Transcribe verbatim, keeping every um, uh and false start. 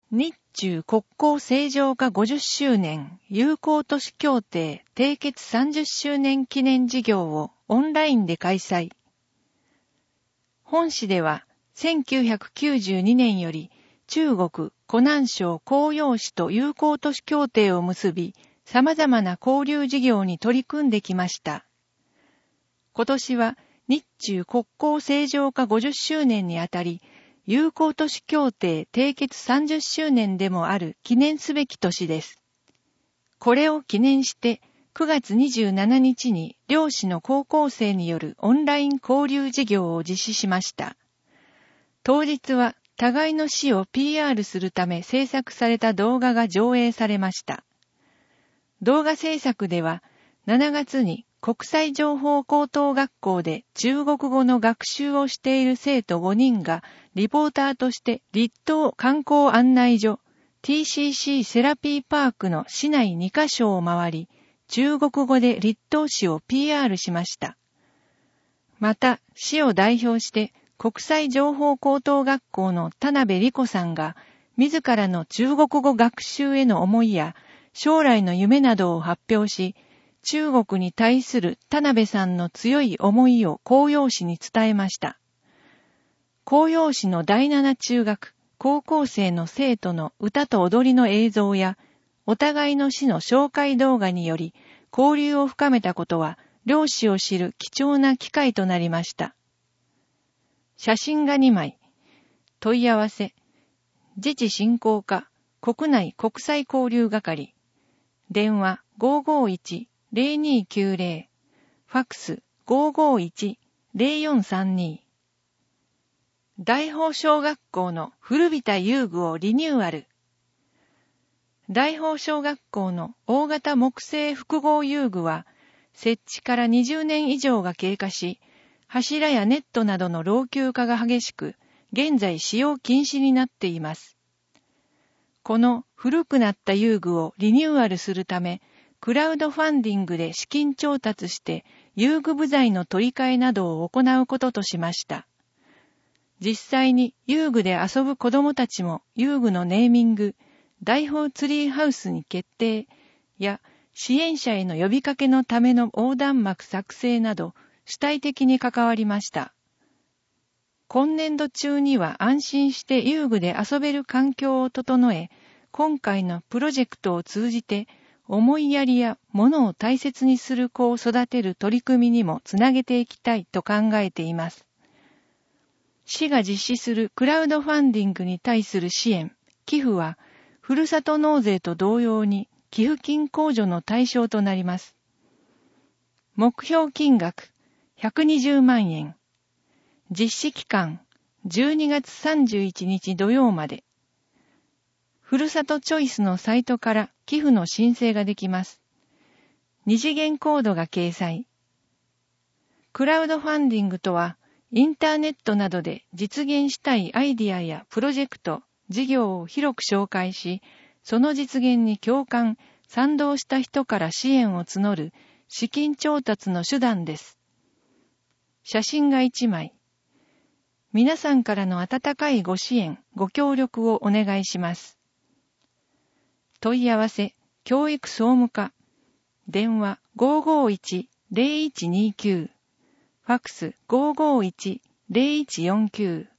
日中国交正常化ごじゅっしゅうねん友好都市協定締結さんじゅっしゅうねん記念事業をオンラインで開催。本市ではせんきゅうひゃくきゅうじゅうにねんより中国・湖南省広陽市と友好都市協定を結び、様々な交流事業に取り組んできました。今年は日中国交正常化ごじゅっしゅうねんにあたり、友好都市協定締結さんじゅっしゅうねんでもある記念すべき年です。これを記念してくがつにじゅうしちにちに両市の高校生によるオンライン交流事業を実施しました。当日は互いの市を ピーアール するため制作された動画が上映されました。動画制作ではしちがつに国際情報高等学校で中国語の学習をしている生徒ごにんがリポーターとして立東観光案内所 ティーシーシー セラピーパークの市内にカ所を回り、中国語で立東市を ピーアール しました。また、市を代表して国際情報高等学校の田辺理子さんが自らの中国語学習への思いや将来の夢などを発表し、中国に対する田辺さんの強い思いを広陽市に伝えました。広陽市のだいなな中学、高校生の生徒の歌と踊りの映像や、お互いの市の紹介動画により交流を深めたことは、両市を知る貴重な機会となりました。写真がにまい。問い合わせ。自治振興課、国内国際交流係。電話 ごーごーいち ゼロにーきゅうゼロ。ファックス ごーごーいち ゼロよんさんに。大宝小学校の古びた遊具をリニューアル。大宝小学校の大型木製複合遊具は、設置からにじゅうねん以上が経過し、柱やネットなどの老朽化が激しく、現在使用禁止になっています。この古くなった遊具をリニューアルするため、クラウドファンディングで資金調達して遊具部材の取り替えなどを行うこととしました。実際に遊具で遊ぶ子どもたちも遊具のネーミング、大宝ツリーハウスに決定や支援者への呼びかけのための横断幕作成など主体的に関わりました。今年度中には安心して遊具で遊べる環境を整え、今回のプロジェクトを通じて思いやりや物を大切にする子を育てる取り組みにもつなげていきたいと考えています。市が実施するクラウドファンディングに対する支援、寄付は、ふるさと納税と同様に寄付金控除の対象となります。目標金額ひゃくにじゅうまんえん。実施期間じゅうにがつさんじゅういちにち土曜まで。ふるさとチョイスのサイトから寄付の申請ができます。二次元コードが掲載。クラウドファンディングとは、インターネットなどで実現したいアイディアやプロジェクト、事業を広く紹介し、その実現に共感、賛同した人から支援を募る資金調達の手段です。写真がいちまい。皆さんからの温かいご支援、ご協力をお願いします。問い合わせ、教育総務課。電話 ごーごーいち ゼロいちにーきゅう。ファックス ごーごーいち ゼロいちよんきゅう。